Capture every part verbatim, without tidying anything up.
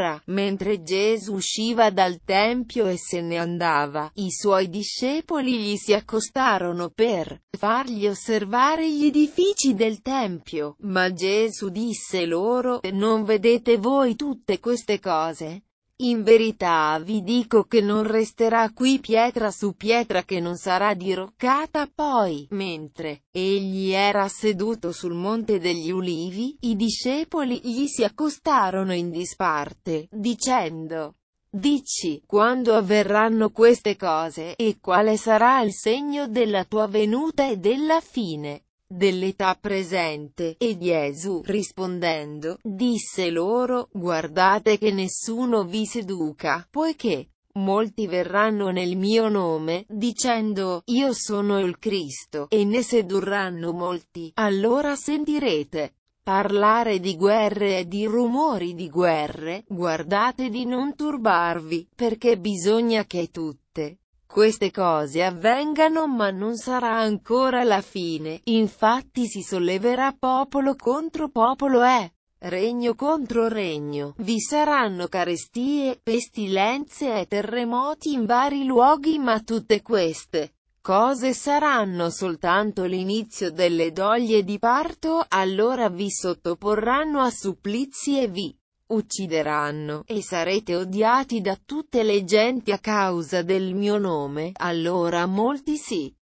Ora, mentre Gesù usciva dal tempio e se ne andava, i suoi discepoli gli si accostarono per fargli osservare gli edifici del tempio. Ma Gesù disse loro: non vedete voi tutte queste cose? In verità vi dico che non resterà qui pietra su pietra che non sarà diroccata. Poi, mentre egli era seduto sul monte degli ulivi, i discepoli gli si accostarono in disparte, dicendo: dici, quando avverranno queste cose, e quale sarà il segno della tua venuta e della fine dell'età presente? E Gesù, rispondendo, disse loro: guardate che nessuno vi seduca, poiché molti verranno nel mio nome, dicendo: io sono il Cristo, e ne sedurranno molti. Allora sentirete parlare di guerre e di rumori di guerre. Guardate di non turbarvi, perché bisogna che tutte queste cose avvengano, ma non sarà ancora la fine. Infatti si solleverà popolo contro popolo e regno contro regno. Vi saranno carestie, pestilenze e terremoti in vari luoghi, ma tutte queste cose saranno soltanto l'inizio delle doglie di parto. Allora vi sottoporranno a supplizi e vi uccideranno, e sarete odiati da tutte le genti a causa del mio nome. Allora molti si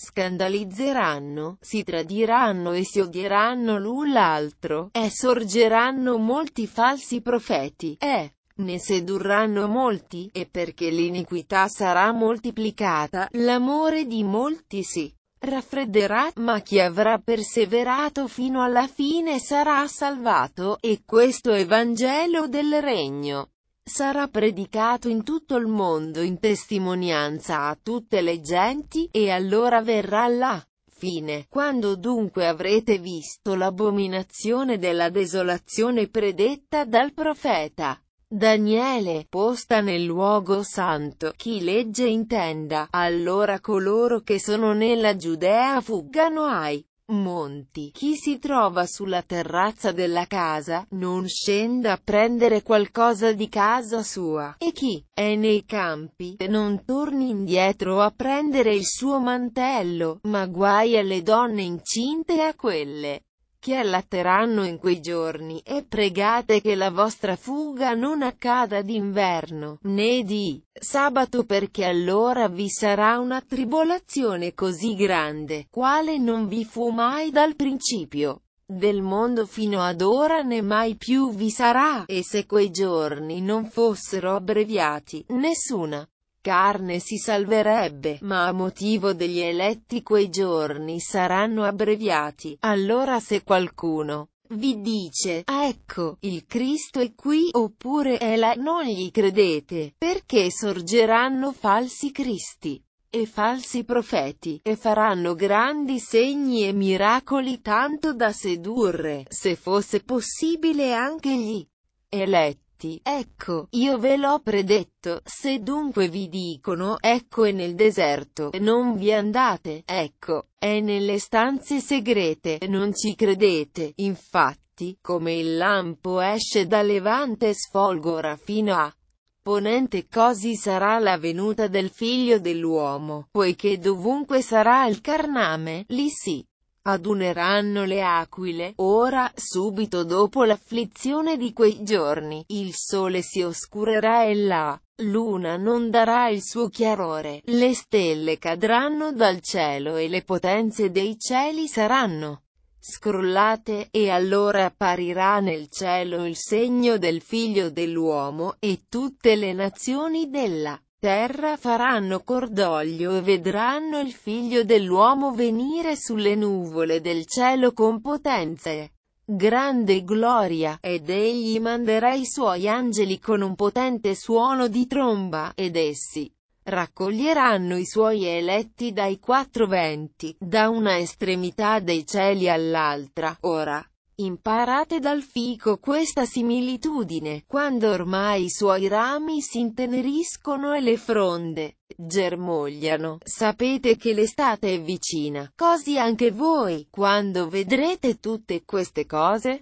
scandalizzeranno, si tradiranno e si odieranno l'un l'altro, e sorgeranno molti falsi profeti, e ne sedurranno molti, e perché l'iniquità sarà moltiplicata, l'amore di molti si raffredderà, ma chi avrà perseverato fino alla fine sarà salvato. E questo Evangelo del Regno sarà predicato in tutto il mondo in testimonianza a tutte le genti, e allora verrà la fine. Quando dunque avrete visto l'abominazione della desolazione predetta dal profeta Daniele, posta nel luogo santo, chi legge intenda. Allora coloro che sono nella Giudea fuggano ai monti. Chi si trova sulla terrazza della casa, non scenda a prendere qualcosa di casa sua, e chi è nei campi, non torni indietro a prendere il suo mantello. Ma guai alle donne incinte e a quelle che allatteranno in quei giorni, e pregate che la vostra fuga non accada d'inverno, né di sabato, perché allora vi sarà una tribolazione così grande, quale non vi fu mai dal principio del mondo fino ad ora, né mai più vi sarà. E se quei giorni non fossero abbreviati, nessuna carne si salverebbe, ma a motivo degli eletti quei giorni saranno abbreviati. Allora se qualcuno vi dice: ah, ecco, il Cristo è qui, oppure è là, non gli credete, perché sorgeranno falsi cristi e falsi profeti, e faranno grandi segni e miracoli, tanto da sedurre, se fosse possibile, anche gli eletti. Ecco, io ve l'ho predetto. Se dunque vi dicono: ecco è nel deserto, non vi andate, ecco, è nelle stanze segrete, non ci credete. Infatti, come il lampo esce da levante e sfolgora fino a ponente, così sarà la venuta del Figlio dell'uomo, poiché dovunque sarà il carname, lì si aduneranno le aquile. Ora, subito dopo l'afflizione di quei giorni, il sole si oscurerà e la luna non darà il suo chiarore, le stelle cadranno dal cielo e le potenze dei cieli saranno scrollate. E allora apparirà nel cielo il segno del Figlio dell'uomo, e tutte le nazioni della terra faranno cordoglio e vedranno il Figlio dell'uomo venire sulle nuvole del cielo con potenza e grande gloria, ed egli manderà i suoi angeli con un potente suono di tromba, ed essi raccoglieranno i suoi eletti dai quattro venti, da una estremità dei cieli all'altra. Ora, imparate dal fico questa similitudine: quando ormai i suoi rami si inteneriscono e le fronde germogliano, sapete che l'estate è vicina. Così anche voi, quando vedrete tutte queste cose,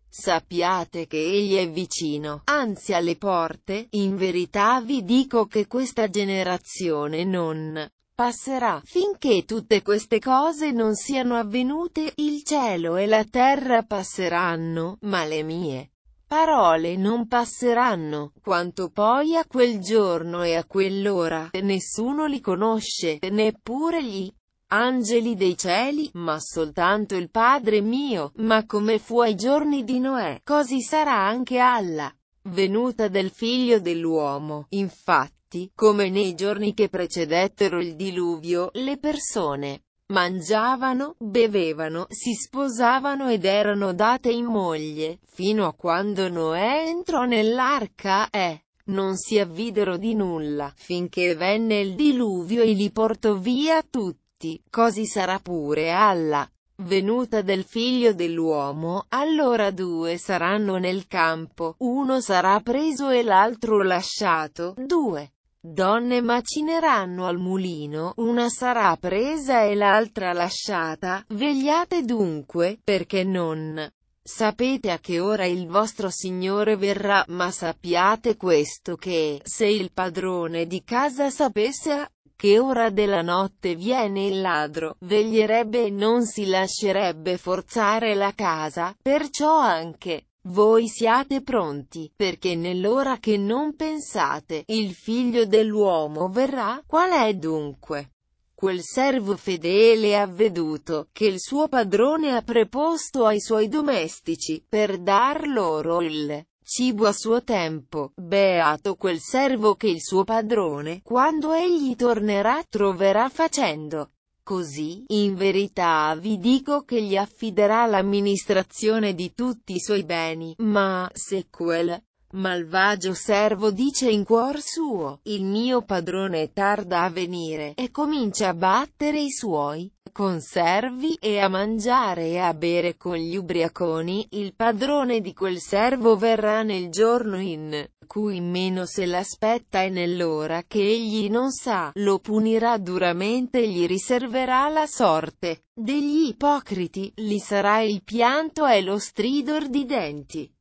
Sappiate che egli è vicino, anzi alle porte. In verità vi dico che questa generazione non passerà, finché tutte queste cose non siano avvenute. Il cielo e la terra passeranno, ma le mie parole non passeranno. Quanto poi a quel giorno e a quell'ora, nessuno li conosce, neppure gli angeli dei cieli, ma soltanto il Padre mio. Ma come fu ai giorni di Noè, così sarà anche alla venuta del Figlio dell'uomo. Infatti, come nei giorni che precedettero il diluvio, le persone mangiavano, bevevano, si sposavano ed erano date in moglie, fino a quando Noè entrò nell'arca, e non si avvidero di nulla, finché venne il diluvio e li portò via tutti. Così sarà pure alla venuta del Figlio dell'uomo. Allora due saranno nel campo, uno sarà preso e l'altro lasciato. Due donne macineranno al mulino, una sarà presa e l'altra lasciata. Vegliate dunque, perché non sapete a che ora il vostro Signore verrà. Ma sappiate questo, che, se il padrone di casa sapesse a che ora della notte viene il ladro, veglierebbe e non si lascerebbe forzare la casa. Perciò anche voi siate pronti, perché nell'ora che non pensate, il Figlio dell'uomo verrà. Qual è dunque quel servo fedele e avveduto, che il suo padrone ha preposto ai suoi domestici, per dar loro il cibo a suo tempo? Beato quel servo che il suo padrone, quando egli tornerà, troverà facendo così. In verità vi dico che gli affiderà l'amministrazione di tutti i suoi beni. Ma se quel malvagio servo dice in cuor suo: il mio padrone tarda a venire, e comincia a battere i suoi conservi, e a mangiare e a bere con gli ubriaconi, il padrone di quel servo verrà nel giorno in cui meno se l'aspetta e nell'ora che egli non sa, lo punirà duramente e gli riserverà la sorte degli ipocriti. Lì sarà il pianto e lo stridor di denti.